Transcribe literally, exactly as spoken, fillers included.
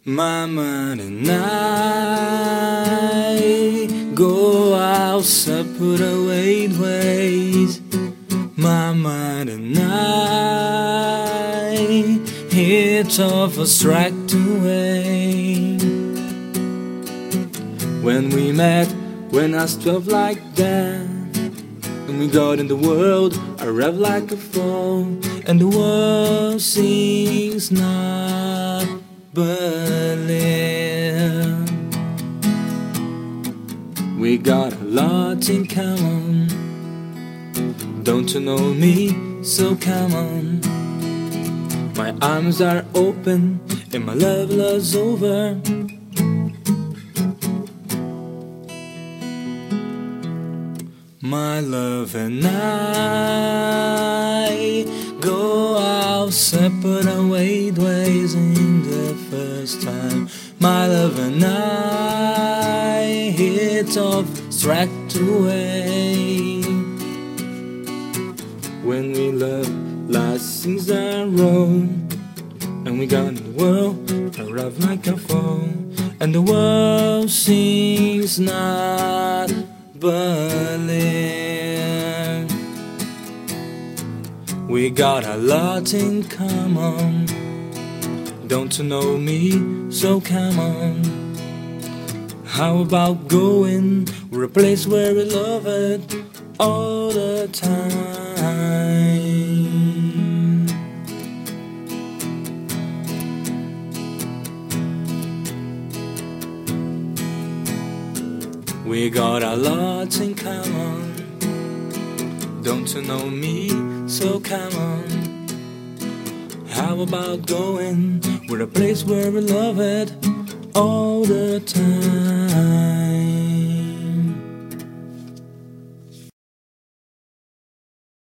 My mind and I go our separate ways. My mind and I hit off a strike away. When we met, when I was twelve like that, and we got in the world, I rev like a fool, and the world seems not believe. We got a lot in common. Don't you know me? So come on. My arms are open and my love love's over. My love and I go our separate ways in the first time. My love and I hit off, struck away. When we love, last things are wrong, and we got in the world, arrive like a fall, and the world seems not believe. We got a lot in common. Don't you know me? So come on. How about going? We're a place where we love it all the time. We got a lot in common. Don't you know me? So come on. How about going? We're a place where we love it all the time.